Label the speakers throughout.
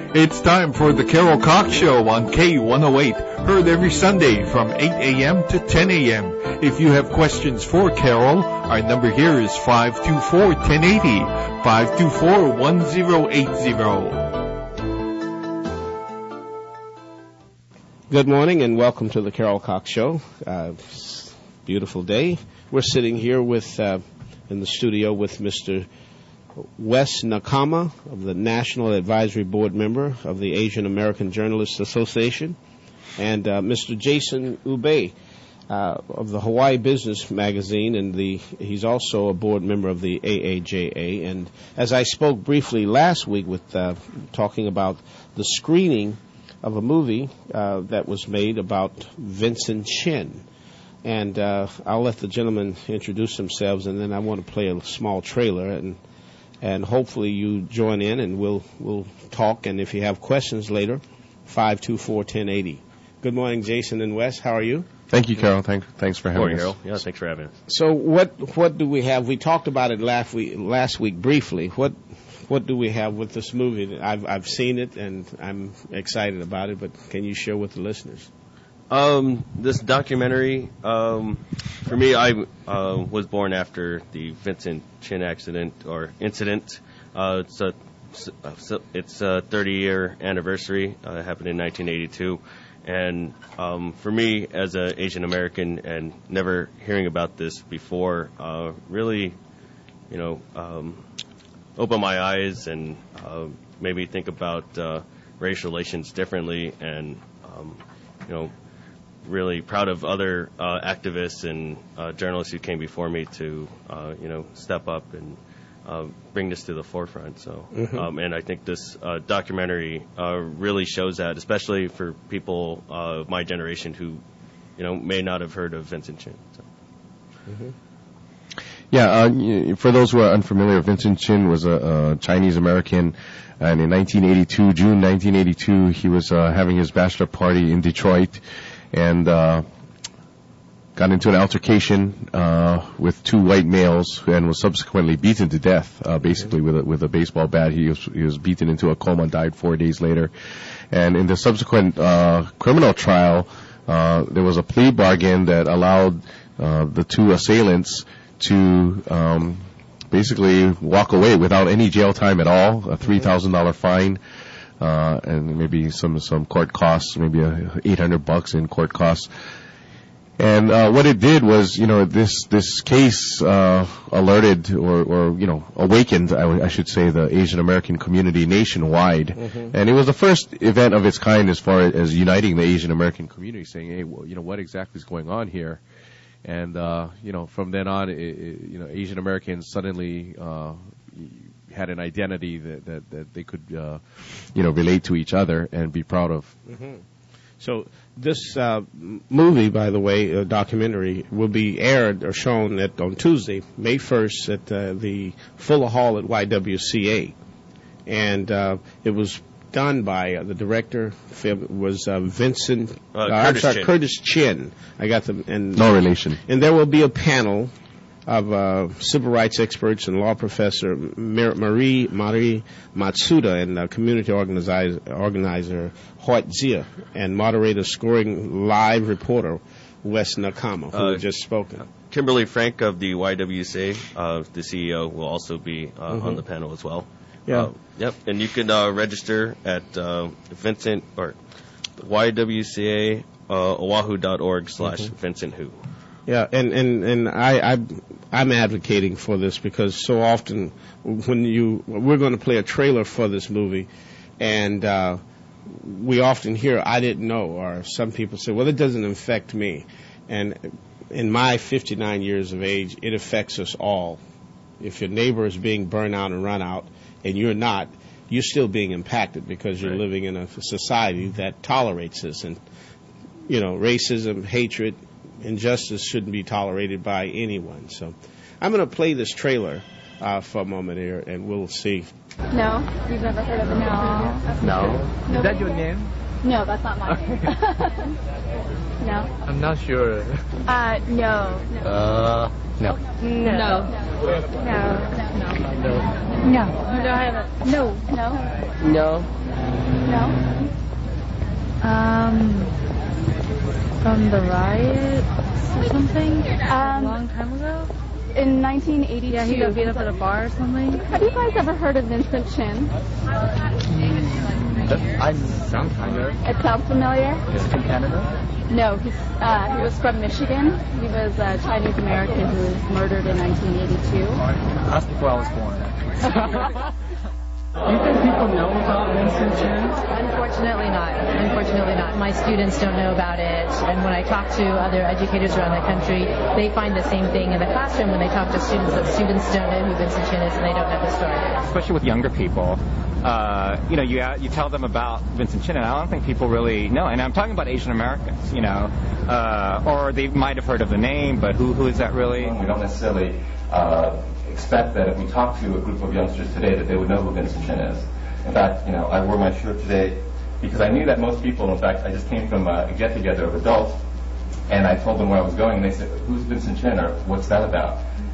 Speaker 1: It's time for the Carol Cox Show on K108, heard every Sunday from 8 a.m. to 10 a.m. If you have questions for Carol, our number here is 524-1080, 524-1080.
Speaker 2: Good morning and welcome to the Carol Cox Show. Beautiful day. We're sitting here with in the studio with Mr. Wes Nakama, of the National Advisory Board member of the Asian American Journalists Association, and Mr. Jason Ube of the Hawaii Business Magazine, and he's also a board member of the AAJA. And as I spoke briefly last week with talking about the screening of a movie that was made about Vincent Chin. And I'll let the gentlemen introduce themselves, and then I want to play a small trailer, and hopefully you join in, and we'll talk. And if you have questions later, 524-1080. Good morning, Jason and Wes. How are you?
Speaker 3: Thank you, Carol. Thanks for having us.
Speaker 4: Carol. Yeah, thanks for having us.
Speaker 2: So what do we have? We talked about it last week briefly. What do we have with this movie? I've seen it, and I'm excited about it, but can you share with the listeners?
Speaker 4: This documentary, for me, I was born after the Vincent Chin accident or incident. It's a 30-year anniversary. It happened in 1982. And for me, as an Asian American and never hearing about this before, really, opened my eyes and made me think about race relations differently, and really proud of other activists and journalists who came before me to step up and bring this to the forefront. So and I think this documentary really shows that, especially for people of my generation who may not have heard of Vincent Chin. So.
Speaker 3: Yeah, for those who are unfamiliar, Vincent Chin was a Chinese American, and in June 1982, he was having his bachelor party in Detroit, and got into an altercation with two white males, and was subsequently beaten to death, basically with a baseball bat. He was beaten into a coma and died 4 days later. And in the subsequent criminal trial, there was a plea bargain that allowed the two assailants to basically walk away without any jail time at all, a $3,000 fine, and maybe some court costs, maybe $800 in court costs. And what it did was, this case alerted or awakened, I should say, the Asian American community nationwide. And it was the first event of its kind as far as uniting the Asian American community, saying, hey, well, what exactly is going on here? And from then on, Asian Americans suddenly had an identity that they could relate to each other and be proud of.
Speaker 2: So this movie, by the way, documentary, will be aired or shown on Tuesday, May 1st, at the Fuller Hall at YWCA. And it was done by the director was Curtis Chin. I got them. And
Speaker 3: no relation. And
Speaker 2: there will be a panel of civil rights experts and law professor Marie Matsuda and community organizer Hoyt Zia, and moderator scoring live reporter Wes Nakama, who had just spoken.
Speaker 4: Kimberly Frank of the YWCA, the CEO, will also be on the panel as well.
Speaker 2: Yeah.
Speaker 4: Yep. And you can register at Vincent or YWCA Oahu.org/Vincent Hu.
Speaker 2: Yeah, and I'm advocating for this because so often we're going to play a trailer for this movie, and we often hear, I didn't know, or some people say, well, it doesn't affect me. And in my 59 years of age, it affects us all. If your neighbor is being burned out and run out, and you're not, you're still being impacted because you're living in a society that tolerates this. And, racism, hatred, injustice shouldn't be tolerated by anyone. So I'm going to play this trailer for a moment here, and we'll see.
Speaker 5: No? You've never heard of it?
Speaker 6: No. Is that your name?
Speaker 5: No, that's not my name. No?
Speaker 6: I'm not sure.
Speaker 5: No.
Speaker 6: No.
Speaker 5: No. No. No. No, I haven't. No. No.
Speaker 6: No.
Speaker 5: No. From the riots or something? A long time ago?
Speaker 7: In 1982.
Speaker 5: Yeah, he got beat up at a bar or something.
Speaker 7: Have you guys ever heard of Vincent Chin?
Speaker 6: Some kind of.
Speaker 7: It sounds familiar?
Speaker 6: Is it from Canada?
Speaker 7: No, he was from Michigan. He was a Chinese American who was murdered in 1982.
Speaker 6: That's before I was born, actually. Do you think people know about Vincent Chin?
Speaker 8: Unfortunately not. My students don't know about it, and when I talk to other educators around the country, they find the same thing in the classroom when they talk to students, that students don't know who Vincent Chin is and they don't know the story.
Speaker 9: Especially with younger people. You tell them about Vincent Chin, and I don't think people really know. And I'm talking about Asian Americans, or they might have heard of the name, but who is that really?
Speaker 10: We don't necessarily expect that if we talk to a group of youngsters today that they would know who Vincent Chin is. In fact, I wore my shirt today because I knew that most people, in fact, I just came from a get-together of adults, and I told them where I was going, and they said, who's Vincent Chin, or what's that about?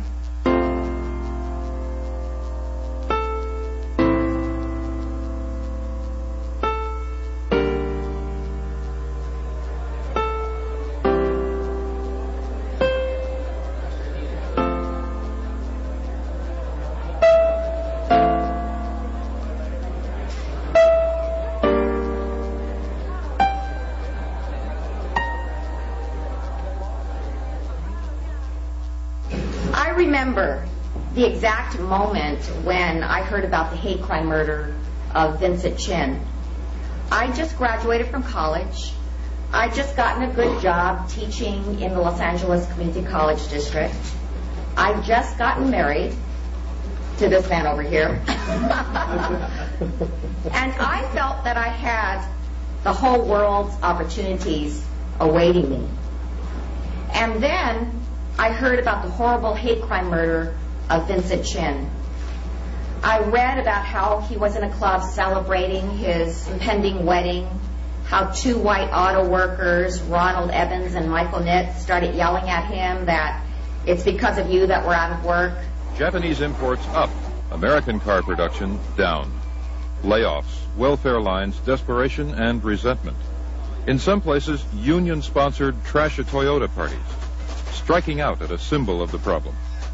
Speaker 11: The exact moment when I heard about the hate crime murder of Vincent Chin. I just graduated from college. I'd just gotten a good job teaching in the Los Angeles Community College District. I'd just gotten married to this man over here. And I felt that I had the whole world's opportunities awaiting me. And then I heard about the horrible hate crime murder of Vincent Chin. I read about how he was in a club celebrating his impending wedding, how two white auto workers, Ronald Evans and Michael Nitt, started yelling at him that it's because of you that we're out of work.
Speaker 12: Japanese imports up, American car production down. Layoffs, welfare lines, desperation, and resentment. In some places, union-sponsored trash a Toyota parties, striking out at a symbol of the problem.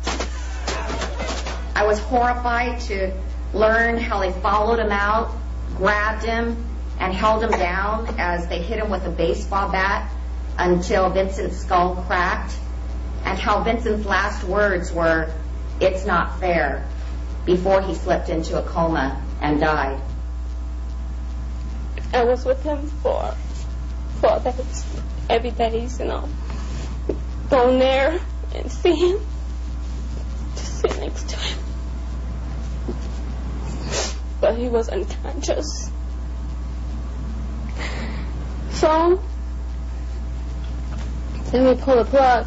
Speaker 11: I was horrified to learn how they followed him out, grabbed him, and held him down as they hit him with a baseball bat until Vincent's skull cracked, and how Vincent's last words were, "It's not fair," before he slipped into a coma and died.
Speaker 13: I was with him for days, every day, go there and see him, to sit next to him. But he was unconscious. So, then we pulled the plug.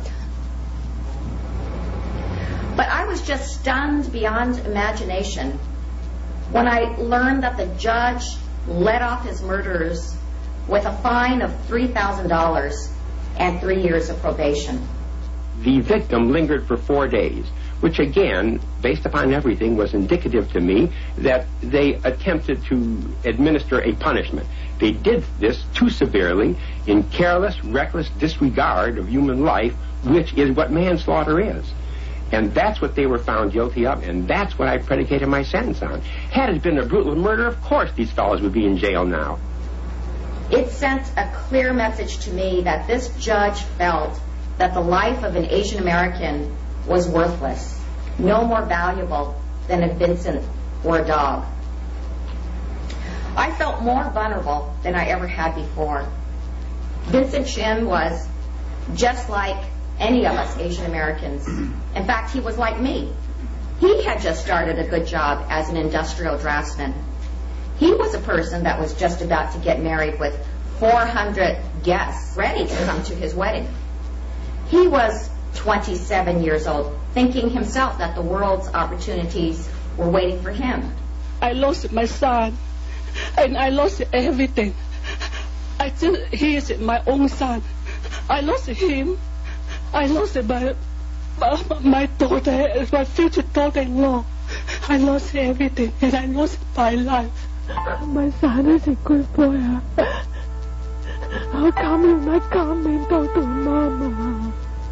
Speaker 11: But I was just stunned beyond imagination when I learned that the judge let off his murderers with a fine of $3,000 and 3 years of probation.
Speaker 14: The victim lingered for 4 days, which again, based upon everything, was indicative to me that they attempted to administer a punishment. They did this too severely in careless, reckless disregard of human life, which is what manslaughter is. And that's what they were found guilty of, and that's what I predicated my sentence on. Had it been a brutal murder, of course these fellows would be in jail now.
Speaker 11: It sent a clear message to me that this judge felt that the life of an Asian American was worthless, no more valuable than if Vincent were a dog. I felt more vulnerable than I ever had before. Vincent Chin was just like any of us Asian Americans. In fact, he was like me. He had just started a good job as an industrial draftsman. He was a person that was just about to get married with 400 guests ready to come to his wedding. He was 27 years old, thinking himself that the world's opportunities were waiting for him.
Speaker 13: I lost my son, and I lost everything. He is my own son. I lost him. I lost my daughter, my future daughter-in-law. I lost everything, and I lost my life.
Speaker 15: My son is a good boy. How come you not come and talk to Mama?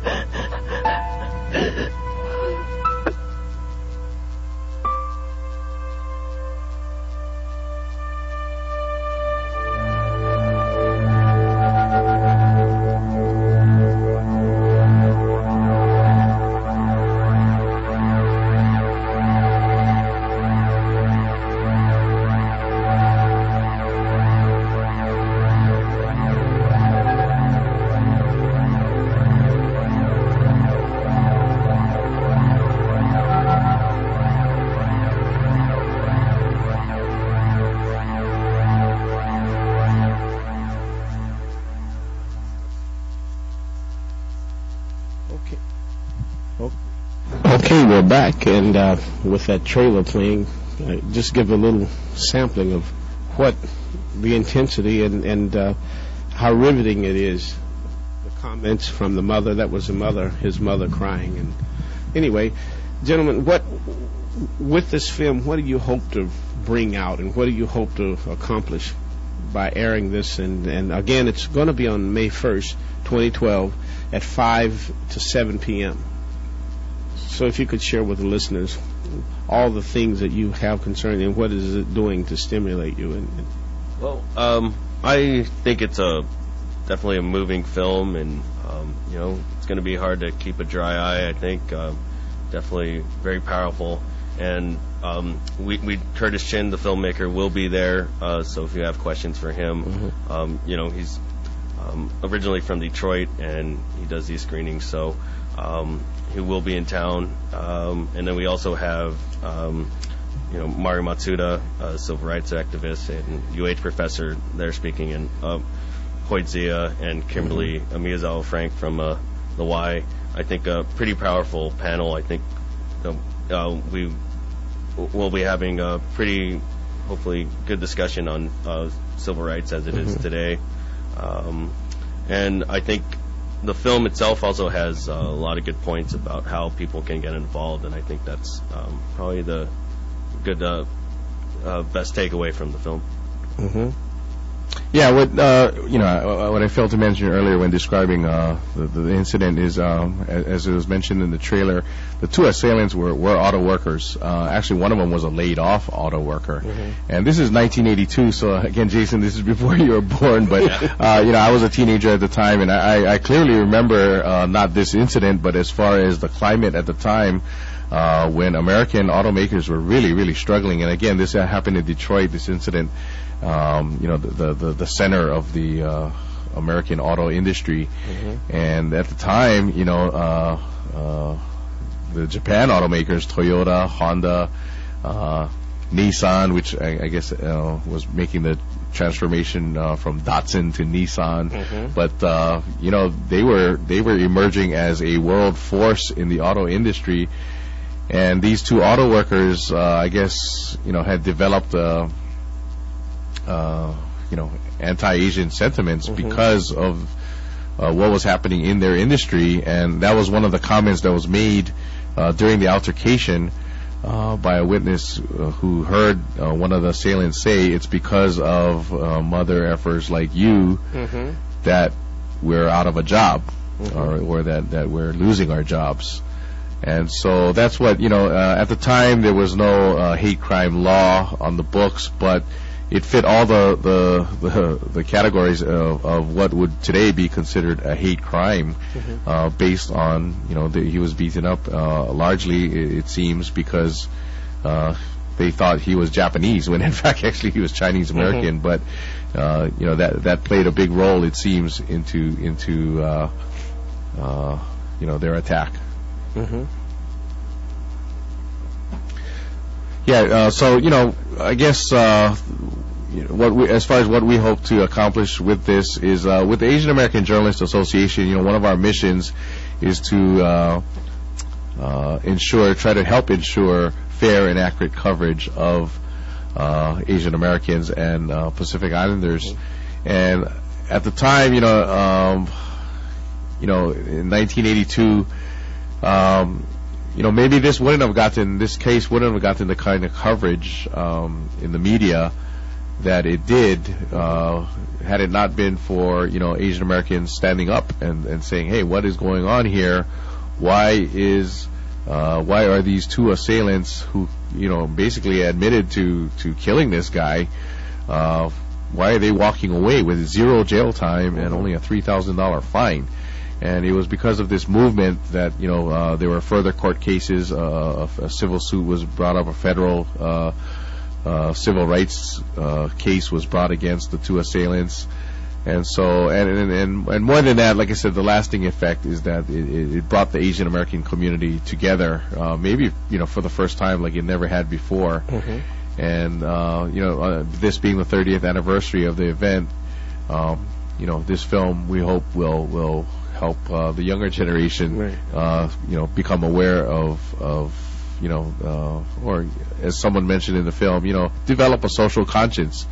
Speaker 2: Okay, we're back, and with that trailer playing, just give a little sampling of what the intensity and how riveting it is. The comments from the mother, that was the mother, his mother crying. And anyway, gentlemen, with this film, what do you hope to bring out, and what do you hope to accomplish by airing this? And again, it's going to be on May 1st, 2012, at 5 to 7 p.m. So if you could share with the listeners all the things that you have concerning, and what is it doing to stimulate you?
Speaker 4: Well, I think it's definitely a moving film, and it's going to be hard to keep a dry eye. I think definitely very powerful, and Curtis Chin, the filmmaker, will be there. So if you have questions for him, he's originally from Detroit, and he does these screenings. So. He will be in town, and then we also have, Mario Matsuda, a civil rights activist and UH professor, there speaking, and Hoyt Zia and Kimberly Miyazawa Frank from the Y. I think a pretty powerful panel. I think we will be having a pretty, hopefully, good discussion on civil rights as it is today, and I think. The film itself also has a lot of good points about how people can get involved, and I think that's probably the good, best takeaway from the film.
Speaker 3: Mm-hmm. Yeah, what I failed to mention earlier when describing the incident is, as it was mentioned in the trailer, the two assailants were auto workers. Actually, one of them was a laid-off auto worker. Mm-hmm. And this is 1982, so again, Jason, this is before you were born, but I was a teenager at the time, and I clearly remember not this incident, but as far as the climate at the time, when American automakers were really, really struggling. And again, this happened in Detroit, this incident. The center of the American auto industry, and at the time, the Japan automakers, Toyota, Honda, Nissan, which I guess was making the transformation from Datsun to Nissan, but they were emerging as a world force in the auto industry, and these two auto workers, I guess, had developed. Anti-Asian sentiments because of what was happening in their industry, and that was one of the comments that was made during the altercation by a witness who heard one of the assailants say, "It's because of mother effers like you that we're out of a job, or that we're losing our jobs." And so that's what at the time there was no hate crime law on the books, but it fit all the categories of what would today be considered a hate crime, based on he was beaten up largely, it seems, because they thought he was Japanese when in fact actually he was Chinese American. But that played a big role, it seems, into their attack. Yeah, so I guess as far as what we hope to accomplish with this is with the Asian American Journalists Association. One of our missions is to try to help ensure fair and accurate coverage of Asian Americans and Pacific Islanders. And at the time, in 1982. maybe this case wouldn't have gotten the kind of coverage in the media that it did had it not been for Asian Americans standing up and saying, hey, what is going on here? Why are these two assailants who basically admitted to killing this guy, why are they walking away with 0 jail time and only a $3,000 fine? And it was because of this movement that there were further court cases. A civil suit was brought up, a federal civil rights case was brought against the two assailants, and so and more than that, like I said, the lasting effect is that it brought the Asian American community together, maybe for the first time like it never had before. Mm-hmm. And this being the 30th anniversary of the event, this film we hope will help the younger generation, right. Become aware of or as someone mentioned in the film, develop a social conscience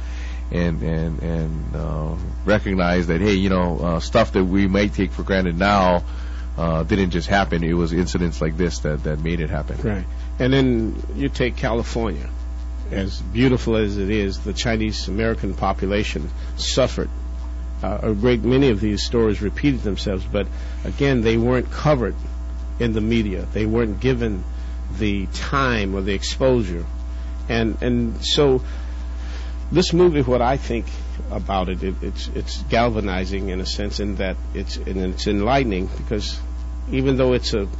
Speaker 3: and recognize that, hey, stuff that we might take for granted now didn't just happen. It was incidents like this that made it happen.
Speaker 2: Right. And then you take California, as beautiful as it is, the Chinese American population suffered. A great many of these stories repeated themselves, but again, they weren't covered in the media. They weren't given the time or the exposure, and so this movie, what I think about it's galvanizing in a sense, in that it's enlightening, because even though it's a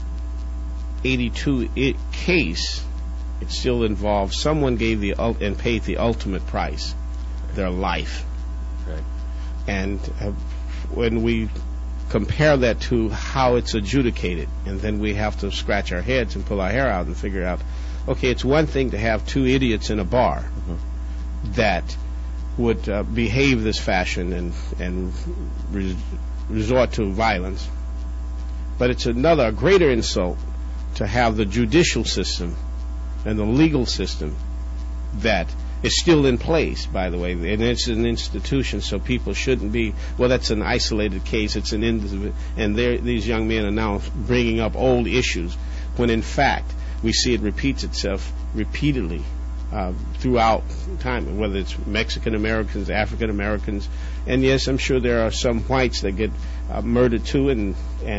Speaker 2: 82 case, it still involves someone gave and paid the ultimate price, their life. Right. And when we compare that to how it's adjudicated, and then we have to scratch our heads and pull our hair out and figure out, okay, it's one thing to have two idiots in a bar mm-hmm. that would behave this fashion and resort to violence, but it's a greater insult to have the judicial system and the legal system that is still in place, by the way, and it's an institution, so people shouldn't be, well, that's an isolated case, it's an individual, and these young men are now bringing up old issues, when in fact we see it repeats itself repeatedly throughout time, whether it's Mexican Americans, African Americans, and yes, I'm sure there are some whites that get murdered too,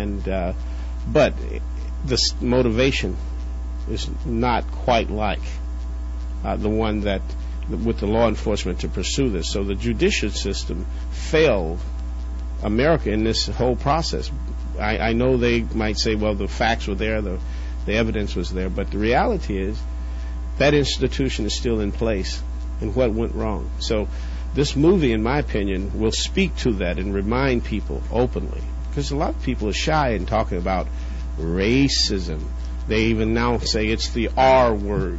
Speaker 2: but the motivation is not quite like the one that with the law enforcement to pursue this. So the judicial system failed America in this whole process. I know they might say, well, the facts were there, the evidence was there, but the reality is that institution is still in place, and what went wrong. So this movie, in my opinion, will speak to that and remind people openly, because a lot of people are shy in talking about racism. They even now say it's the R word.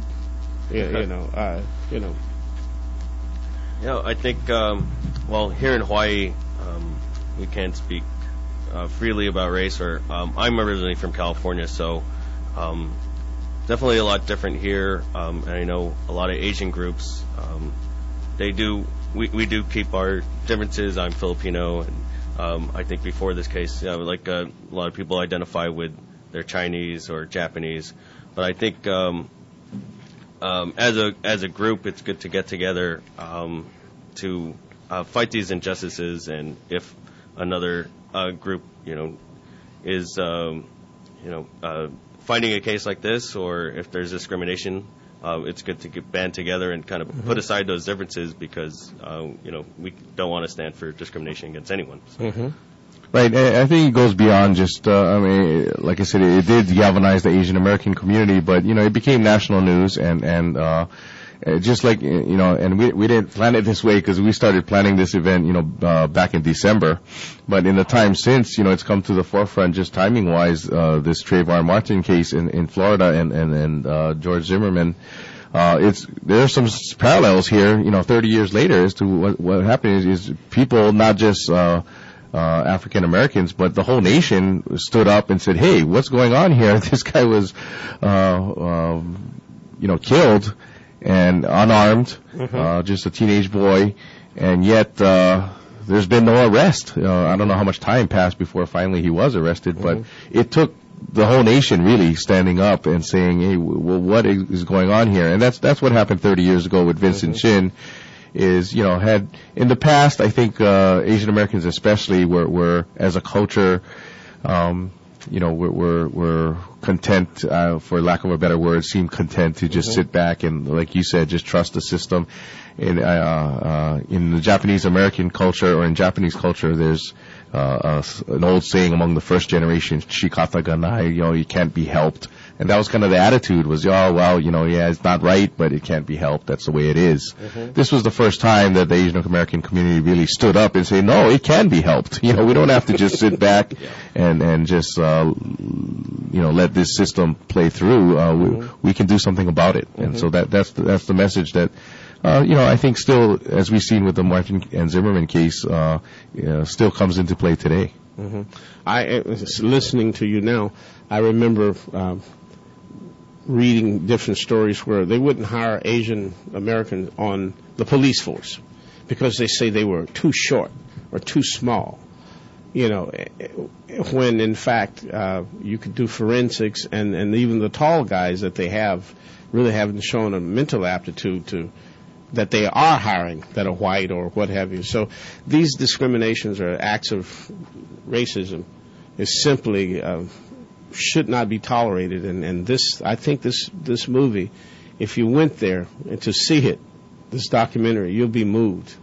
Speaker 4: I think, here in Hawaii, we can't speak freely about race, or I'm originally from California, so definitely a lot different here, and I know a lot of Asian groups, we do keep our differences. I'm Filipino, and I think before this case, a lot of people identify with their Chinese or Japanese, but I think as a group, it's good to get together to fight these injustices. And if another group, is fighting a case like this, or if there's discrimination, it's good to band together and kind of mm-hmm. put aside those differences, because we don't want to stand for discrimination against anyone. So.
Speaker 3: Mm-hmm. Right, I think it goes beyond just, like I said, it did galvanize the Asian American community, but, it became national news, and just like, and we didn't plan it this way, because we started planning this event, back in December, but in the time since, it's come to the forefront just timing-wise, this Trayvon Martin case in Florida and George Zimmerman. There are some parallels here, 30 years later, as to what happened is people, not just, African Americans, but the whole nation stood up and said, hey, what's going on here? This guy was, killed and unarmed, mm-hmm. Just a teenage boy, and yet, there's been no arrest. I don't know how much time passed before finally he was arrested, mm-hmm. but it took the whole nation really standing up and saying, hey, well, what is going on here? And that's what happened 30 years ago with Vincent Chin. Is, had in the past, I think Asian Americans especially were as a culture, we're content, for lack of a better word, seem content to just sit back and, like you said, just trust the system. In the Japanese American culture or in Japanese culture, there's an old saying among the first generation, "Shikata ga nai," you can't be helped. And that was kind of the attitude was, it's not right, but it can't be helped. That's the way it is. This was the first time that the Asian American community really stood up and said, no, it can be helped. We don't have to just sit back and just, let this system play through. We can do something about it. And so that's the message that, I think still, as we've seen with the Martin and Zimmerman case, still comes into play today.
Speaker 2: I listening to you now, I remember reading different stories where they wouldn't hire Asian Americans on the police force because they say they were too short or too small. When in fact you could do forensics and even the tall guys that they have really haven't shown a mental aptitude to that they are hiring that are white or what have you. So these discriminations or acts of racism is simply should not be tolerated. And this, I think this movie, if you went there and to see it, this documentary, you'll be moved.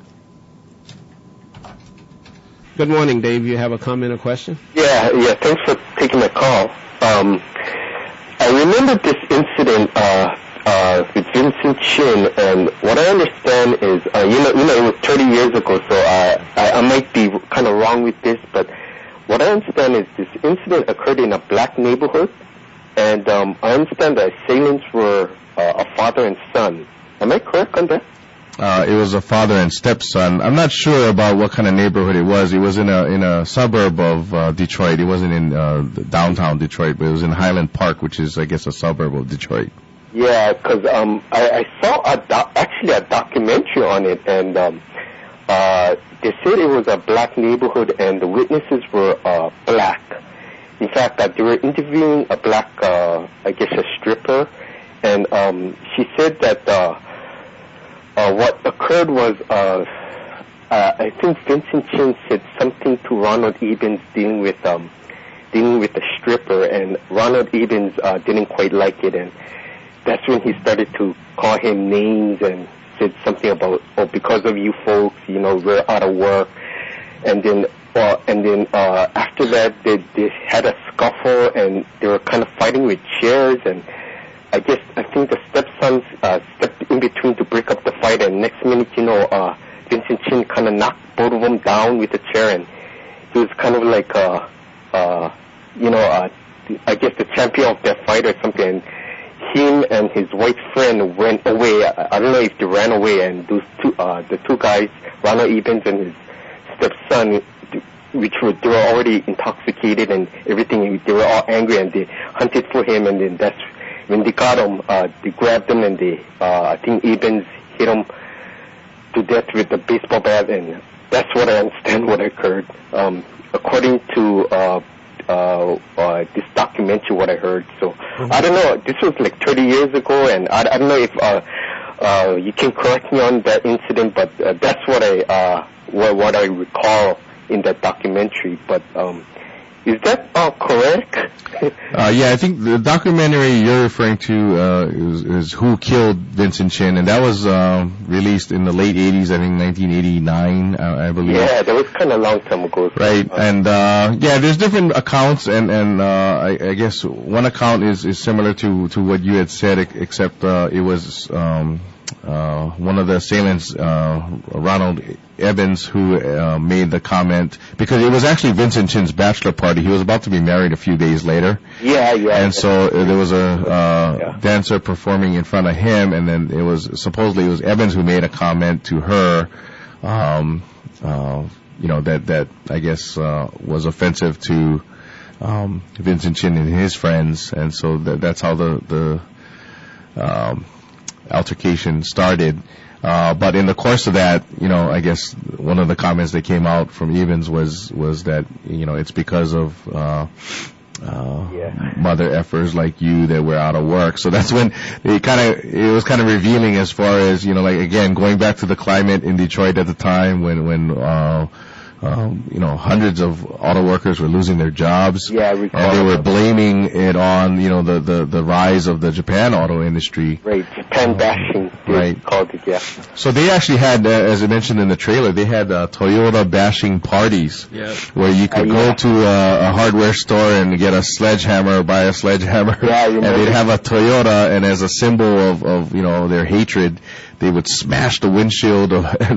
Speaker 2: Good morning, Dave. You have a comment or question?
Speaker 16: Yeah. Thanks for taking my call. I remember this incident with Vincent Chin, and what I understand is, it was 30 years ago, so I might be kind of wrong with this, but what I understand is this incident occurred in a black neighborhood, and I understand the assailants were a father and son. Am I correct on that?
Speaker 3: It was a father and stepson. I'm not sure about what kind of neighborhood it was. It was in a suburb of Detroit. It wasn't in downtown Detroit, but it was in Highland Park, which is, I guess, a suburb of Detroit.
Speaker 16: Yeah, because I saw actually a documentary on it, and they said it was a black neighborhood, and the witnesses were black. In fact, they were interviewing a black, I guess, a stripper, and she said that what occurred was, I think Vincent Chin said something to Ronald Ebens dealing with the stripper, and Ronald Ebens didn't quite like it, and that's when he started to call him names and said something about, because of you folks, we're out of work. And then after that, they had a scuffle, and they were kind of fighting with chairs, and I think the stepsons stepped in between to break up the fight, and next minute, Vincent Chin kind of knocked both of them down with a chair, and he was kind of like, I guess the champion of that fight or something, and him and his white friend went away. I don't know if they ran away, and those the two guys, Ronald Ebens and his stepson, they were already intoxicated and everything. They were all angry, and they hunted for him, and then that's when they got him. They grabbed him, and I think Ebens hit him to death with the baseball bat, and that's what I understand what occurred. According to this documentary, what I heard. So I don't know. This was like 30 years ago, and I don't know if you can correct me on that incident, but that's what I recall in that documentary. But is that correct?
Speaker 3: Yeah, I think the documentary you're referring to is Who Killed Vincent Chin, and that was released in the late 80s, I think 1989, I believe.
Speaker 16: Yeah, that was kind of a long time ago.
Speaker 3: Right, and there's different accounts, and I guess one account is similar to what you had said, except it was one of the assailants, Ronald Ebens, who made the comment, because it was actually Vincent Chin's bachelor party. He was about to be married a few days later.
Speaker 16: Yeah.
Speaker 3: And so there was a dancer performing in front of him, and then it was Ebens who made a comment to her, that I guess was offensive to Vincent Chin and his friends, and so that's how the altercation started. But in the course of that, I guess one of the comments that came out from Evans was that, it's because of mother effers like you that were out of work. So that's when it was kind of revealing as far as, like, again, going back to the climate in Detroit at the time when hundreds of auto workers were losing their jobs.
Speaker 16: Yeah, I recall.
Speaker 3: And they were blaming it on, the rise of the Japan auto industry.
Speaker 16: Right, Japan bashing.
Speaker 3: Right.
Speaker 16: Called it, yeah.
Speaker 3: So they actually had, as I mentioned in the trailer, they had Toyota bashing parties. Where you could go to a hardware store and get a sledgehammer, buy a sledgehammer.
Speaker 16: Yeah,
Speaker 3: and they'd have a Toyota, and as a symbol of their hatred, they would smash the windshield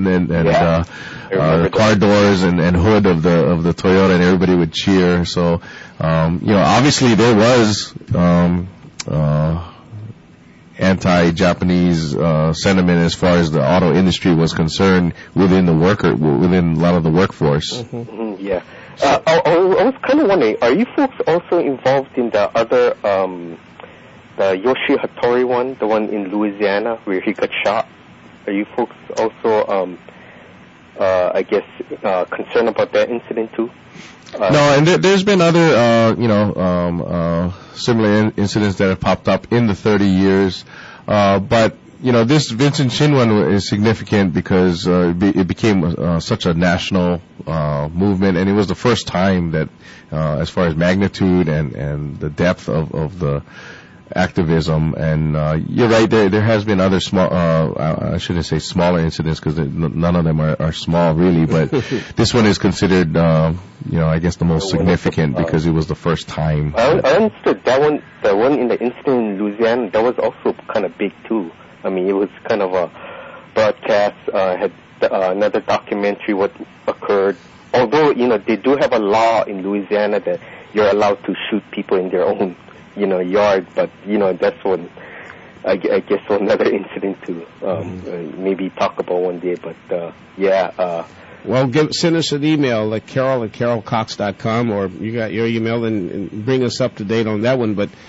Speaker 3: the car doors and hood of the Toyota, and everybody would cheer. So, obviously there was anti-Japanese sentiment as far as the auto industry was concerned within a lot of the workforce.
Speaker 16: Yeah. I was kind of wondering, are you folks also involved in the other, the Yoshi Hattori one, the one in Louisiana where he got shot? Are you folks also, concerned about that incident too?
Speaker 3: No, and there's been other, similar incidents that have popped up in the 30 years. But, this Vincent Chin one is significant because it became such a national movement, and it was the first time that, as far as magnitude and the depth of the activism, and you're right, there has been other small, I shouldn't say smaller incidents because none of them are small really, but this one is considered, I guess the most significant because it was the first time.
Speaker 16: I understood that one, the one in the incident in Louisiana, that was also kind of big too. I mean, it was kind of a broadcast, had another documentary what occurred. Although, they do have a law in Louisiana that you're allowed to shoot people in their own yard, but, that's one, I guess another incident to maybe talk about one day, but,
Speaker 2: Well, send us an email at carol@carolcox.com, or you got your email and bring us up to date on that one, but,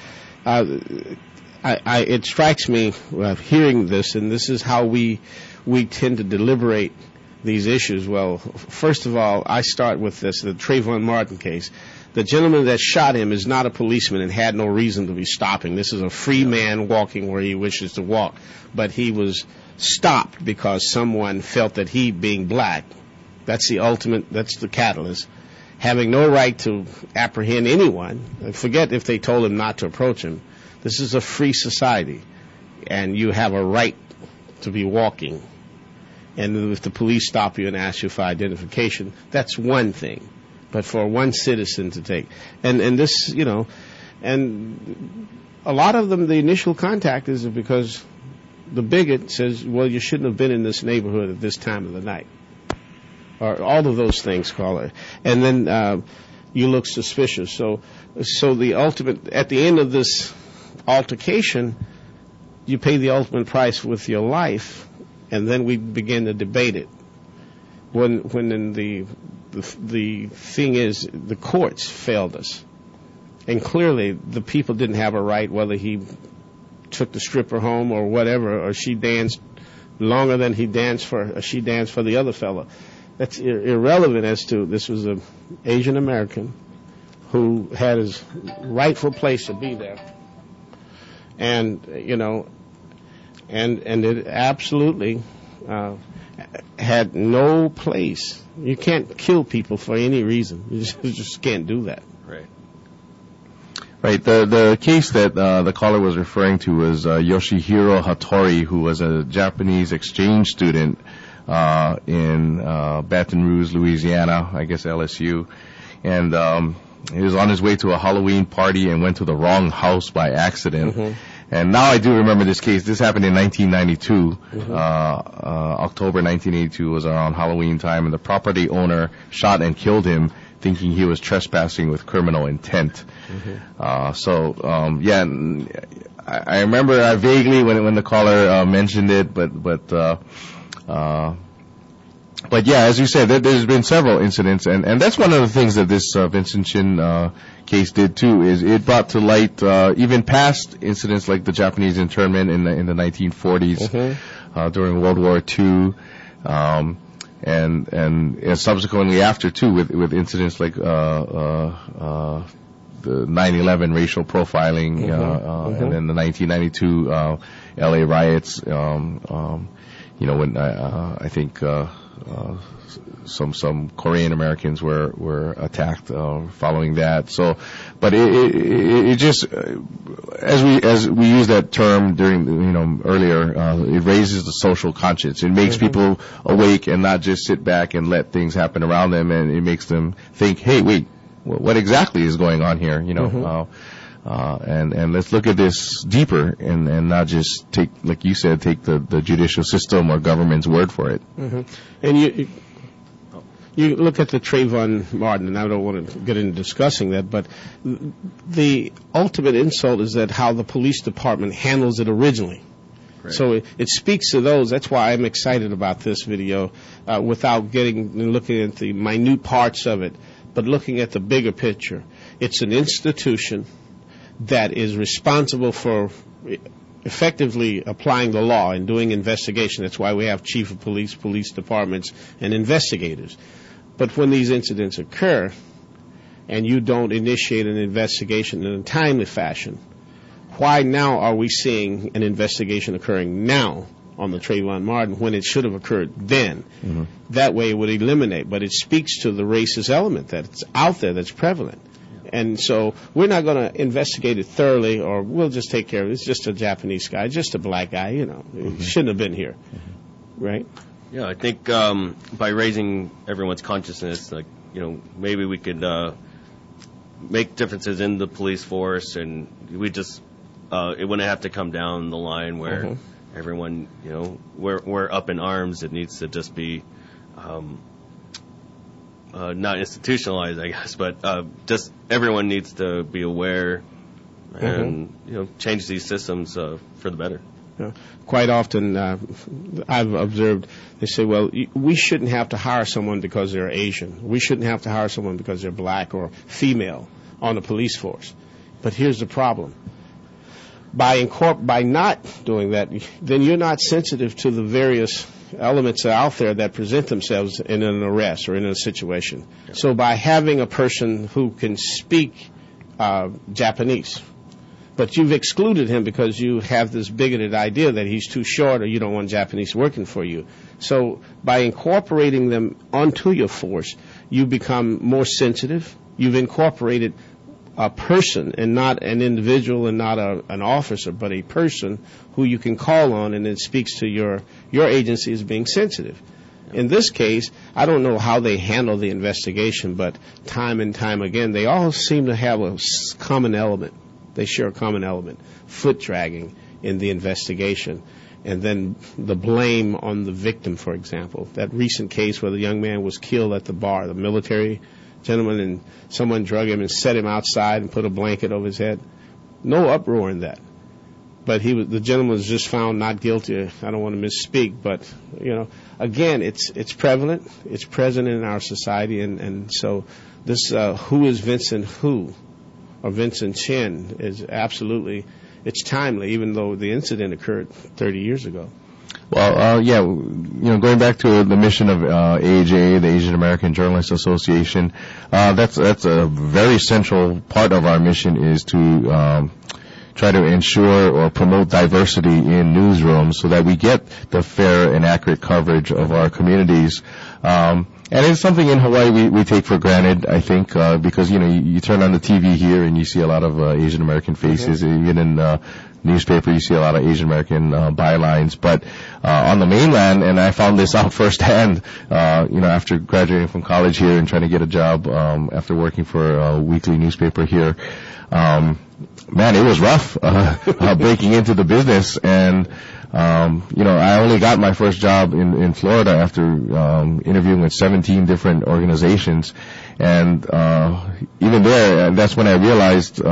Speaker 2: it strikes me, hearing this, and this is how we tend to deliberate these issues. Well, first of all, I start with this, the Trayvon Martin case. The gentleman that shot him is not a policeman and had no reason to be stopping. This is a free man walking where he wishes to walk. But he was stopped because someone felt that he, being black, that's the catalyst, having no right to apprehend anyone. Forget if they told him not to approach him. This is a free society, and you have a right to be walking. And if the police stop you and ask you for identification, that's one thing. But for one citizen to take, and this, and a lot of them, the initial contact is because the bigot says, well, you shouldn't have been in this neighborhood at this time of the night, or all of those things, caller. And then you look suspicious. So the ultimate, at the end of this altercation, you pay the ultimate price with your life, and then we begin to debate it. When in the thing is, the courts failed us. And clearly, the people didn't have a right, whether he took the stripper home or whatever, or she danced longer than he danced for, or she danced for the other fella. That's irrelevant as to, this was an Asian American who had his rightful place to be there. And, and it absolutely had no place. You can't kill people for any reason. You just can't do that.
Speaker 3: Right. The case that the caller was referring to was Yoshihiro Hattori, who was a Japanese exchange student in Baton Rouge, Louisiana, I guess LSU. And he was on his way to a Halloween party and went to the wrong house by accident. Mm-hmm. And now I do remember this case. This happened in 1992. Mm-hmm. October 1982 was around Halloween time, and the property owner shot and killed him, thinking he was trespassing with criminal intent. Mm-hmm. I remember vaguely when the caller mentioned it, but yeah, as you said, there's been several incidents, and that's one of the things that this Vincent Chin case did too, is it brought to light even past incidents like the Japanese internment in the 1940s, mm-hmm. During World War II, and subsequently after too, with incidents like the 9/11 racial profiling, and then the 1992 LA riots. When I think some Korean Americans were attacked following that. So, but it just as we use that term during earlier, it raises the social conscience. It makes people awake and not just sit back and let things happen around them, and it makes them think, hey, wait, what exactly is going on here? And let's look at this deeper and not just take, like you said, take the judicial system or government's word for it.
Speaker 2: And you look at the Trayvon Martin, and I don't want to get into discussing that, but the ultimate insult is that how the police department handles it originally. Right. So it speaks to those. That's why I'm excited about this video, without looking at the minute parts of it, but looking at the bigger picture. It's an institution that is responsible for effectively applying the law and doing investigation. That's why we have chief of police, police departments, and investigators. But when these incidents occur and you don't initiate an investigation in a timely fashion, why now are we seeing an investigation occurring now on the Trayvon Martin when it should have occurred then? That way it would eliminate, but it speaks to the racist element that's out there, that's prevalent. And so we're not going to investigate it thoroughly, or we'll just take care of it. It's just a Japanese guy, just a black guy, He shouldn't have been here, right?
Speaker 4: Yeah, I think by raising everyone's consciousness, maybe we could make differences in the police force, and we just it wouldn't have to come down the line where everyone, we're up in arms. It needs to just be not institutionalized, I guess, but just everyone needs to be aware and change these systems for the better.
Speaker 2: Quite often, I've observed, they say, well, we shouldn't have to hire someone because they're Asian. We shouldn't have to hire someone because they're black or female on the police force. But here's the problem. By not doing that, then you're not sensitive to the various elements out there that present themselves in an arrest or in a situation. Yeah. So by having a person who can speak Japanese, but you've excluded him because you have this bigoted idea that he's too short or you don't want Japanese working for you. So by incorporating them onto your force, you become more sensitive. You've incorporated a person and not an individual and not an officer, but a person who you can call on, and it speaks to your agency as being sensitive. In this case, I don't know how they handle the investigation, but time and time again, they all seem to have a common element. They share a common element, foot dragging in the investigation, and then the blame on the victim, for example. That recent case where the young man was killed at the bar, the military gentleman, and someone drug him and set him outside and put a blanket over his head. No uproar in that. But the gentleman was just found not guilty. I don't want to misspeak, but, again, it's prevalent. It's present in our society, and so this who is Vincent Hu or Vincent Chin is absolutely, it's timely, even though the incident occurred 30 years ago.
Speaker 3: Well, going back to the mission of AAJA, the Asian American Journalists Association, that's a very central part of our mission is to try to ensure or promote diversity in newsrooms so that we get the fair and accurate coverage of our communities. And it's something in Hawaii we take for granted, I think, because, you turn on the TV here and you see a lot of Asian American faces. Even in newspaper, you see a lot of Asian American bylines. But on the mainland, and I found this out firsthand, after graduating from college here and trying to get a job after working for a weekly newspaper here, man, it was rough breaking into the business. And I only got my first job in Florida after interviewing with 17 different organizations, and even there, and that's when I realized,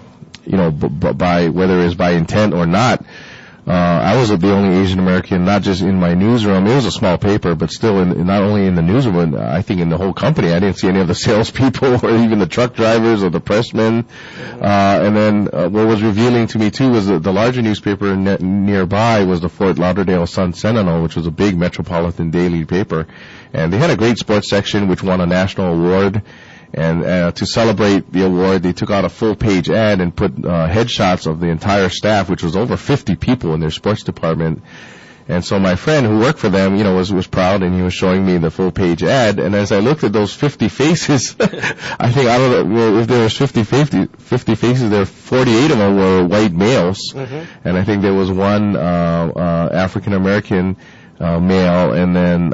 Speaker 3: by whether it's by intent or not, I was the only Asian American, not just in my newsroom. It was a small paper, but still, not only in the newsroom, but I think in the whole company. I didn't see any of the salespeople or even the truck drivers or the pressmen. And then what was revealing to me too was that the larger newspaper nearby was the Fort Lauderdale Sun-Sentinel, which was a big metropolitan daily paper, and they had a great sports section which won a national award. And to celebrate the award, they took out a full-page ad and put headshots of the entire staff, which was over 50 people in their sports department. And so my friend who worked for them, was proud, and he was showing me the full-page ad. And as I looked at those 50 faces, I think, I don't know, if there was 50 faces, there 48 of them were white males. Mm-hmm. And I think there was one African-American male, and then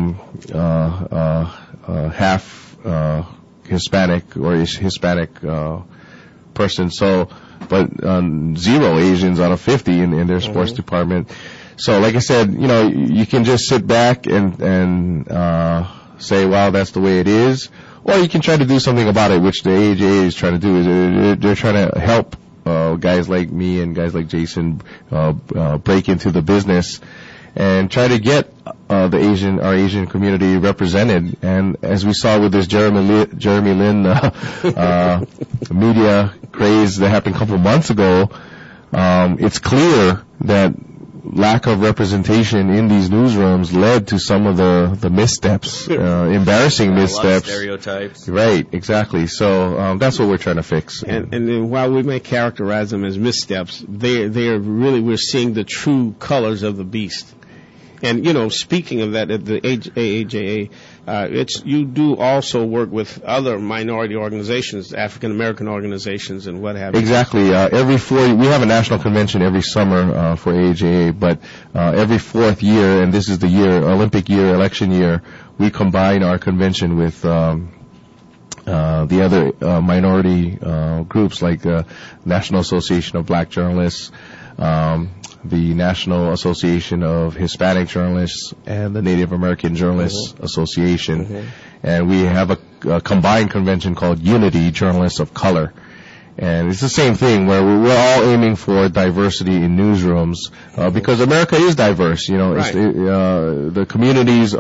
Speaker 3: half Hispanic or Hispanic person. So, but 0 Asians out of 50 in their sports department. So, like I said, you can just sit back and say, "Wow, that's the way it is," or you can try to do something about it, which the AAJA is trying to do. Is they're trying to help guys like me and guys like Jason break into the business and try to get our Asian community represented. And as we saw with this Jeremy Lin media craze that happened a couple of months ago, it's clear that lack of representation in these newsrooms led to some of the missteps, embarrassing missteps.
Speaker 4: Stereotypes.
Speaker 3: Right, exactly. So that's what we're trying to fix.
Speaker 2: And then while we may characterize them as missteps, they are really, we're seeing the true colors of the beast. And, speaking of that, at the AAJA, you do also work with other minority organizations, African American organizations, and what have you.
Speaker 3: Exactly. We have a national convention every summer for AAJA, but every fourth year, and this is the year, Olympic year, election year, we combine our convention with the other minority groups like National Association of Black Journalists, the National Association of Hispanic Journalists, and the Native American Journalists Association. And we have a combined convention called Unity Journalists of Color. And it's the same thing where we're all aiming for diversity in newsrooms because America is diverse. Right. The communities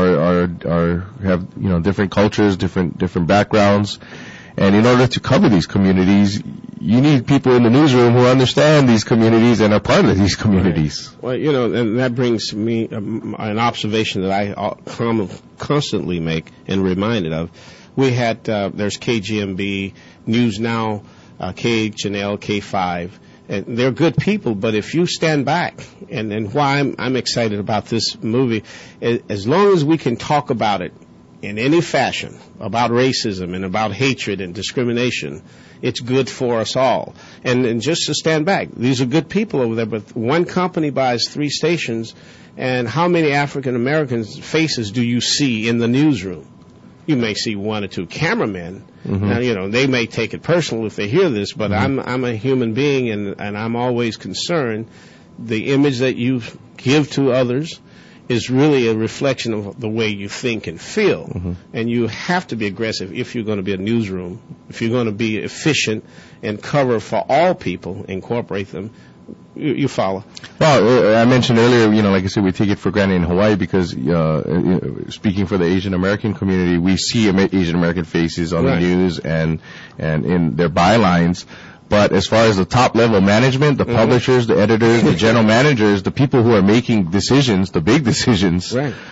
Speaker 3: have different cultures, different backgrounds. And in order to cover these communities, you need people in the newsroom who understand these communities and are part of these communities.
Speaker 2: Right. Well, and that brings me an observation that I constantly make and reminded of. We had, there's KGMB, News Now, KHNL, K5, and they're good people, but if you stand back, and why I'm excited about this movie, as long as we can talk about it in any fashion, about racism and about hatred and discrimination, it's good for us all. And just to stand back, these are good people over there, but one company buys 3 stations, and how many African Americans' faces do you see in the newsroom? You may see 1 or 2 cameramen. Now, they may take it personal if they hear this, but I'm a human being, and I'm always concerned. The image that you give to others is really a reflection of the way you think and feel. And you have to be aggressive if you're going to be a newsroom, if you're going to be efficient and cover for all people, incorporate them. You follow?
Speaker 3: Well, I mentioned earlier, like I said, we take it for granted in Hawaii because, speaking for the Asian American community, we see Asian American faces on the news and in their bylines. But as far as the top level management, the publishers, the editors, the general managers, the people who are making decisions, the big decisions,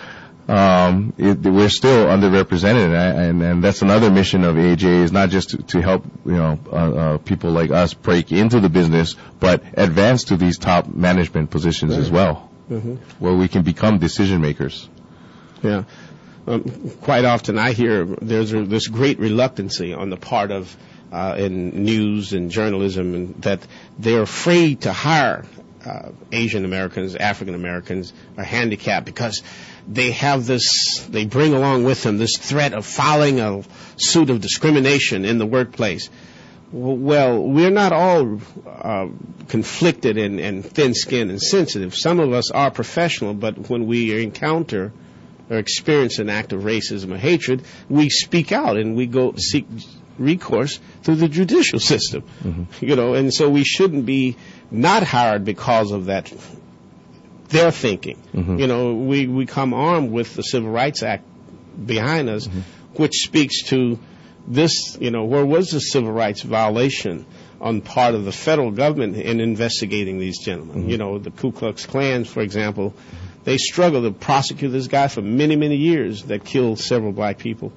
Speaker 3: we're still underrepresented, and that's another mission of AAJA, is not just to help people like us break into the business, but advance to these top management positions as well, where we can become decision makers.
Speaker 2: Yeah. Quite often I hear there's this great reluctancy on the part of in news and journalism, and that they're afraid to hire Asian Americans, African Americans, or handicapped because they bring along with them this threat of filing a suit of discrimination in the workplace. Well, we're not all conflicted and thin-skinned and sensitive. Some of us are professional, but when we encounter or experience an act of racism or hatred, we speak out and we go seek recourse through the judicial system. And so we shouldn't be not hired because of that. Their thinking. We come armed with the Civil Rights Act behind us, which speaks to this, where was the civil rights violation on part of the federal government in investigating these gentlemen? The Ku Klux Klan, for example, they struggled to prosecute this guy for many, many years that killed several black people.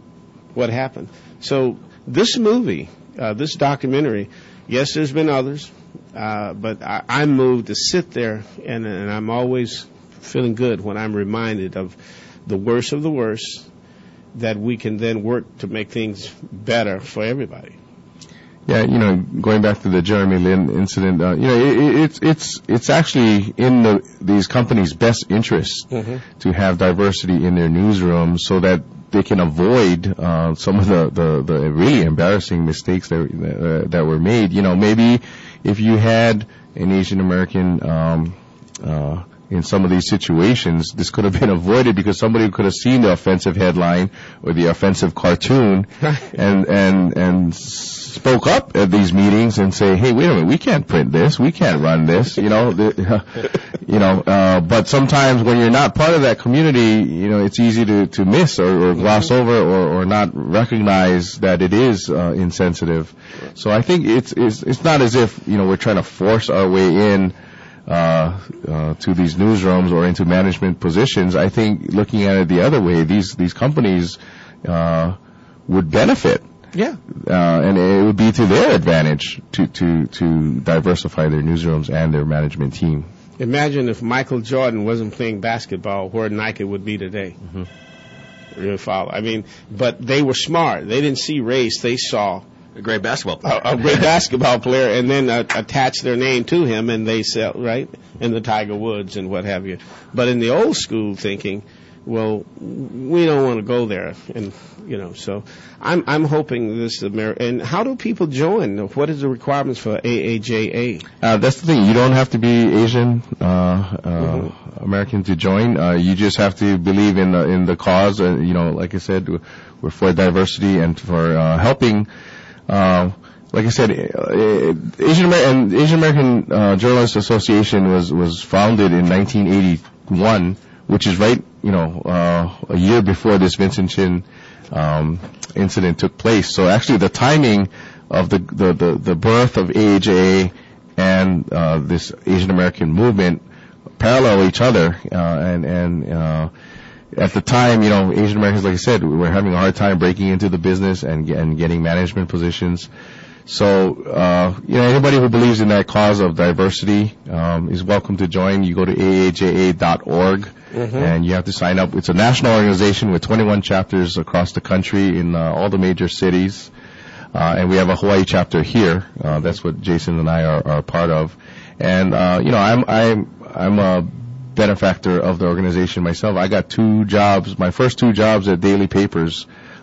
Speaker 2: what happened. So this movie, this documentary, yes, there's been others, but I'm moved to sit there, and I'm always feeling good when I'm reminded of the worst, that we can then work to make things better for everybody.
Speaker 3: Yeah, going back to the Jeremy Lin incident, it's actually in these companies' best interest to have diversity in their newsrooms so that they can avoid some of the really embarrassing mistakes that were made. Maybe if you had an Asian American in some of these situations, this could have been avoided because somebody could have seen the offensive headline or the offensive cartoon and spoke up at these meetings and say, hey, wait a minute, we can't print this, we can't run this, but sometimes when you're not part of that community, it's easy to miss or gloss over or not recognize that it is insensitive. So I think it's not as if, we're trying to force our way in to these newsrooms or into management positions. I think looking at it the other way, these companies would benefit.
Speaker 2: Yeah.
Speaker 3: And it would be to their advantage to diversify their newsrooms and their management team.
Speaker 2: Imagine if Michael Jordan wasn't playing basketball, where Nike would be today. You follow? I mean, but they were smart. They didn't see race. They saw
Speaker 4: a great basketball player.
Speaker 2: A great basketball player, and then attach their name to him, and they sell, right? And the Tiger Woods and what have you. But in the old school thinking, well, we don't want to go there, and so I'm hoping this and how do people join? What is the requirements for AAJA?
Speaker 3: That's the thing. You don't have to be Asian American to join. You just have to believe in the cause. Like I said, we're for diversity and for helping. Like I said, Asian American Journalists Association was founded in 1981, which is right, a year before this Vincent Chin incident took place. So actually, the timing of the birth of AAJA and this Asian American movement parallel each other, and at the time, Asian Americans, like I said, were having a hard time breaking into the business and getting management positions. So, anybody who believes in that cause of diversity is welcome to join. You go to aaja.org and you have to sign up. It's a national organization with 21 chapters across the country in all the major cities. And we have a Hawaii chapter here. That's what Jason and I are part of. And, I'm a benefactor of the organization myself. I got 2 jobs. My first 2 jobs at daily papers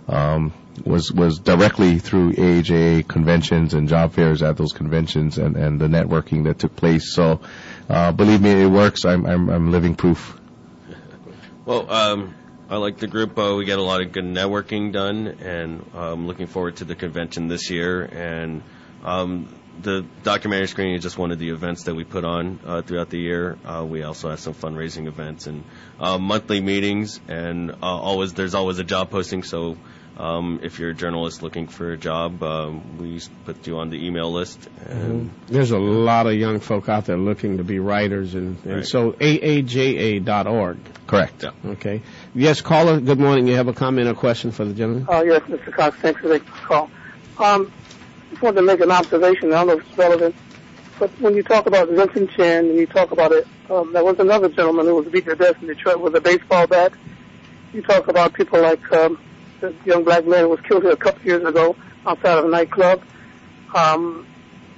Speaker 3: was directly through AAJA conventions and job fairs at those conventions and the networking that took place. So believe me, it works. I'm living proof.
Speaker 4: Well, I like the group. We get a lot of good networking done, and I'm looking forward to the convention this year. And the documentary screening is just one of the events that we put on throughout the year. We also have some fundraising events and monthly meetings, and there's always a job posting. So if you're a journalist looking for a job, we put you on the email list. And
Speaker 2: there's a lot of young folk out there looking to be writers, and so aaja.org.
Speaker 3: Correct.
Speaker 4: Yeah.
Speaker 2: Okay. Yes, caller. Good morning. You have a comment or question for the gentleman?
Speaker 17: Yes, Mr. Cox. Thanks for the call. Just wanted to make an observation. I don't know if it's relevant, but when you talk about Vincent Chin and you talk about it, there was another gentleman who was beat to death in Detroit with a baseball bat. You talk about people like the young black man who was killed here a couple years ago outside of a nightclub. And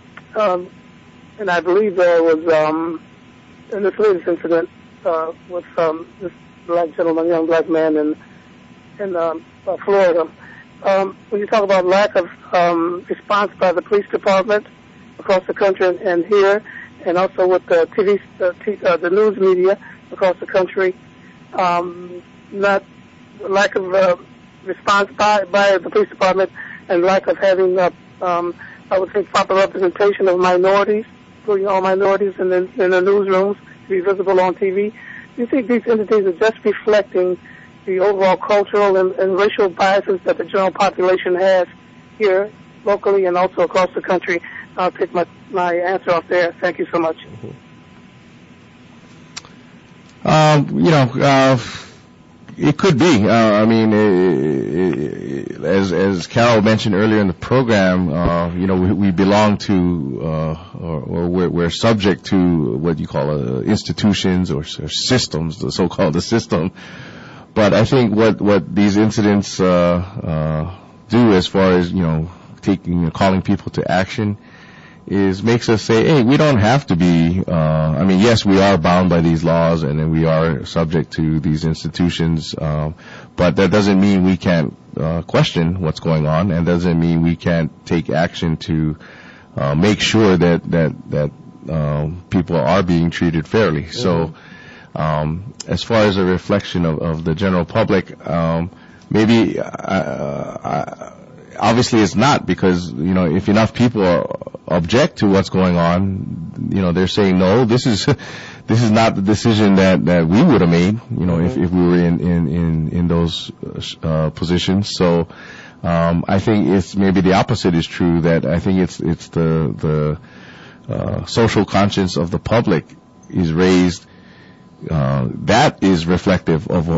Speaker 17: I believe there was, in this latest incident, with this black gentleman, young black man in Florida. When you talk about lack of response by the police department across the country and here, and also with the the news media across the country, not lack of response by the police department, and lack of having, I would say, proper representation of minorities, including all minorities in the newsrooms, to be visible on TV. Do you think these entities are just reflecting the overall cultural and racial biases that the general population has here locally and also across the country? I'll take my answer off there. Thank you so much.
Speaker 3: It could be. I mean, as Carol mentioned earlier in the program, we belong to, or we're subject to what you call institutions or systems, the so-called the system. But I think what these incidents do, as far as calling people to action, makes us say, hey, we don't have to be, yes, we are bound by these laws and then we are subject to these institutions, but that doesn't mean we can't question what's going on, and doesn't mean we can't take action to make sure that people are being treated fairly. Mm-hmm. So, as far as a reflection of the general public, maybe obviously it's not, because if enough people object to what's going on, they're saying no, this is not the decision that we would have made, if we were in those positions. So I think it's maybe the opposite is true, that I think it's the social conscience of the public is raised, that is reflective of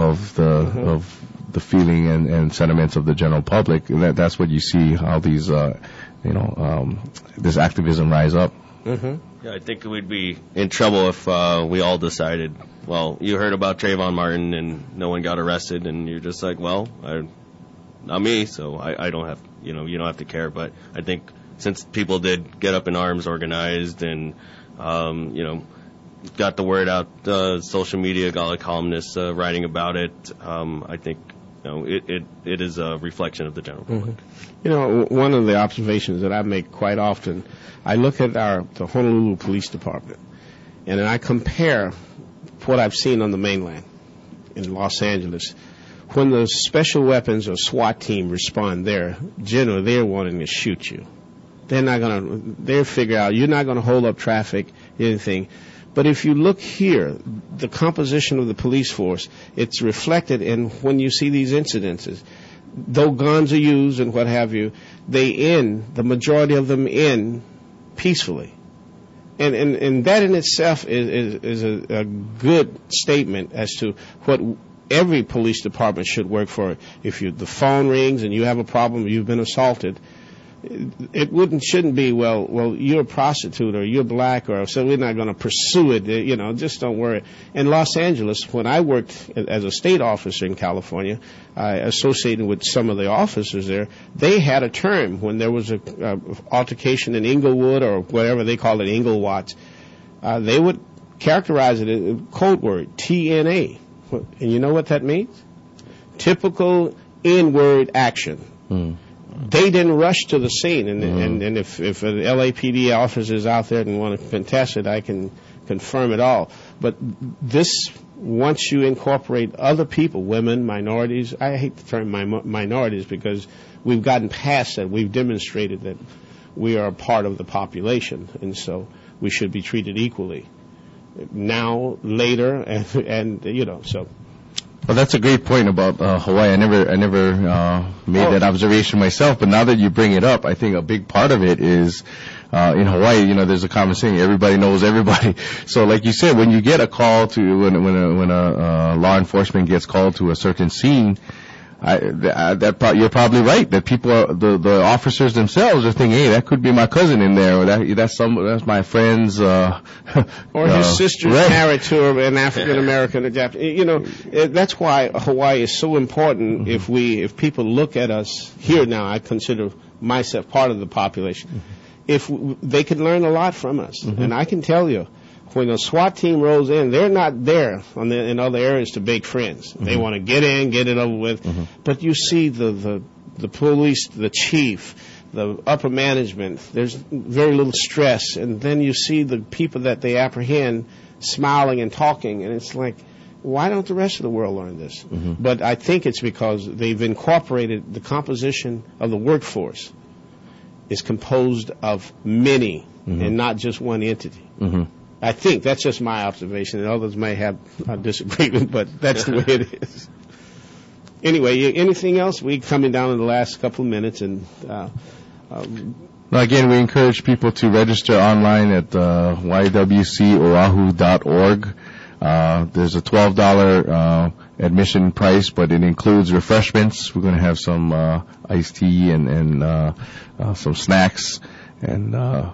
Speaker 3: the feeling and sentiments of the general public. And that's what you see, how these this activism rise up.
Speaker 4: Mm-hmm. Yeah, I think we'd be in trouble if we all decided, well, you heard about Trayvon Martin and no one got arrested, and you're just like, well, not me, so I don't have, you don't have to care. But I think since people did get up in arms, organized, and got the word out, social media, got a lot of columnists writing about it, I think it is a reflection of the general public.
Speaker 2: Mm-hmm. One of the observations that I make quite often, I look at the Honolulu Police Department, and then I compare what I've seen on the mainland in Los Angeles. When the special weapons or SWAT team respond there, generally they're wanting to shoot you. They'll figure out you're not going to hold up traffic, anything. But if you look here, the composition of the police force, it's reflected in when you see these incidences. Though guns are used and what have you, the majority of them end peacefully. And that in itself is a good statement as to what every police department should work for. If the phone rings and you have a problem, you've been assaulted, it shouldn't be, well, you're a prostitute or you're black, or so we're not going to pursue it. Just don't worry. In Los Angeles, when I worked as a state officer in California, associated with some of the officers there, they had a term when there was a altercation in Inglewood or whatever they call it, Inglewatts. They would characterize it as a code word, TNA. And you know what that means? Typical N-word action. Mm. They didn't rush to the scene, and if an LAPD officer is out there and want to contest it, I can confirm it all. But this, once you incorporate other people, women, minorities, I hate the term minorities because we've gotten past that. We've demonstrated that we are a part of the population, and so we should be treated equally. Now, later, and so.
Speaker 3: Well, that's a great point about Hawaii. I never made that observation myself, but now that you bring it up, I think a big part of it is in Hawaii. There's a common saying: everybody knows everybody. So, like you said, when you get a call when a law enforcement gets called to a certain scene, you're probably right that people the officers themselves are thinking, hey, that could be my cousin in there, or that's my friend's
Speaker 2: or his sister's married to an African American or Japanese. That's why Hawaii is so important. Mm-hmm. If people look at us here now, I consider myself part of the population. Mm-hmm. If they could learn a lot from us, mm-hmm. and I can tell you, when a SWAT team rolls in, they're not there in other areas to make friends. Mm-hmm. They want to get in, get it over with. Mm-hmm. But you see the police, the chief, the upper management, there's very little stress. And then you see the people that they apprehend smiling and talking. And it's like, why don't the rest of the world learn this? Mm-hmm. But I think it's because they've incorporated the composition of the workforce is composed of many, mm-hmm. and not just one entity. Mm-hmm. I think that's just my observation, and others may have a disagreement, but that's the way it is. Anyway, anything else? We're coming down in the last couple of minutes, and
Speaker 3: again, we encourage people to register online at ywcoahu.org. There's a $12 admission price, but it includes refreshments. We're going to have some iced tea and some snacks, and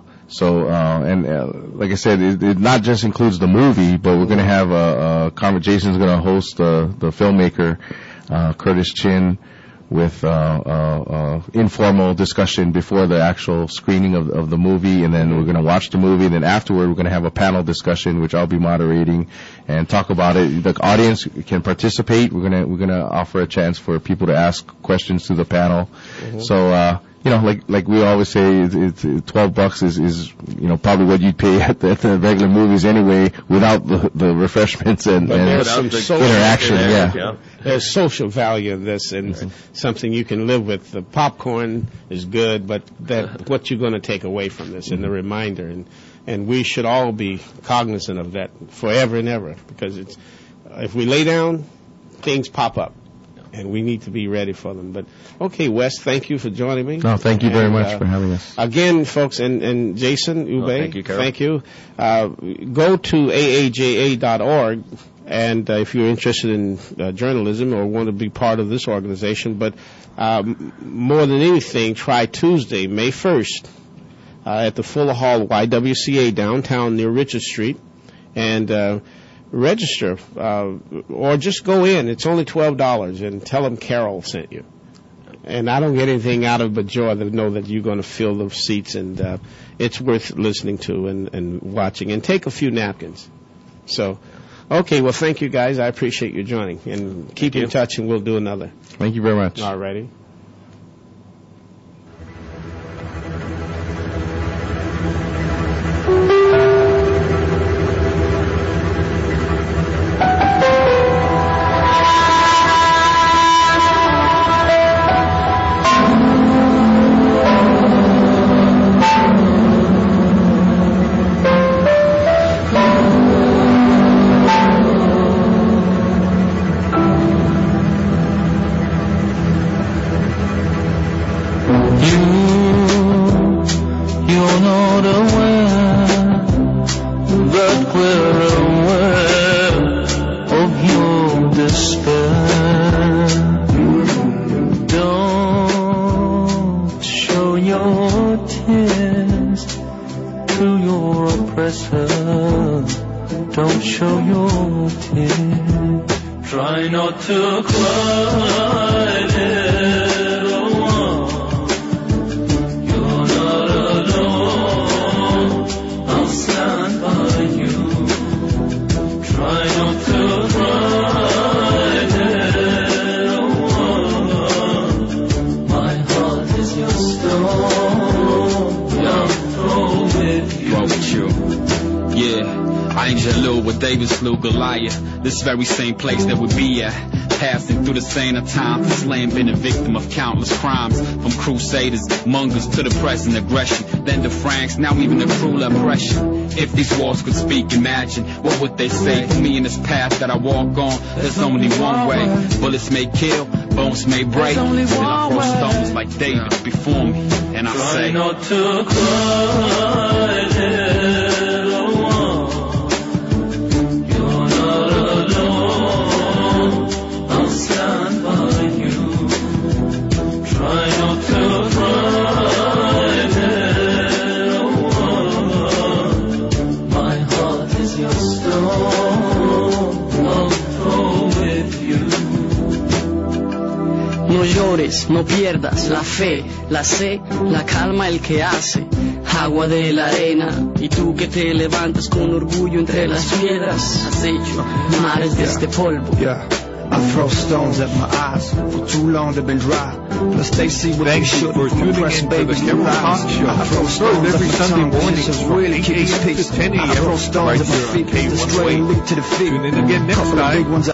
Speaker 3: like I said, it not just includes the movie, but we're going to have Jason's going to host the filmmaker Curtis Chin with informal discussion before the actual screening of the movie, and then we're going to watch the movie, and then afterward we're going to have a panel discussion which I'll be moderating and talk about it. The audience can participate. We're going to offer a chance for people to ask questions to the panel. So like we always say, it's $12 is probably what you'd pay at the regular movies anyway, without the refreshments and
Speaker 2: some
Speaker 3: interaction. Yeah.
Speaker 2: There's social value in this, and something you can live with. The popcorn is good, but what you're going to take away from this, and the reminder, and we should all be cognizant of that forever and ever, because if we lay down, things pop up. And we need to be ready for them. But, okay, Wes, thank you for joining me.
Speaker 3: No, thank you very much for having us.
Speaker 2: Again, folks, and Jason Ube,
Speaker 4: thank you, Carol.
Speaker 2: Thank you. Go to aaja.org, and if you're interested in journalism or want to be part of this organization. But more than anything, try Tuesday, May 1st, at the Fuller Hall YWCA downtown near Richard Street. And register, or just go in. It's only $12, and tell them Carol sent you. And I don't get anything out of it but joy to know that you're going to fill the seats, and it's worth listening to and watching. And take a few napkins. So, okay, well, thank you, guys. I appreciate you joining. And keep in touch, and we'll do another.
Speaker 3: Thank you very much.
Speaker 2: All righty.
Speaker 18: This very same place that we be at, passing through the same time, slaying, been a victim of countless crimes, from crusaders, mongers to the present aggression, then the Franks, now even the cruel oppression. If these walls could speak, imagine what would they say for me in this path that I walk on. There's only one way. Bullets may kill, bones may break, still I throw stones like David before me, and I say, try not to cry, little one.
Speaker 19: No llores, no pierdas la fe, la sé, la calma el que hace, agua de la arena, y tú que te levantas con orgullo entre las piedras, has hecho mares de este polvo.
Speaker 20: I throw stones at my eyes, for too long they've been dry. Plus they see what they should from oppressed babies in their eyes. I throw stones every Sunday morning from 8 to 10 a.m. I throw stones at my feet, the straight lead to the feet. Tune in again next time.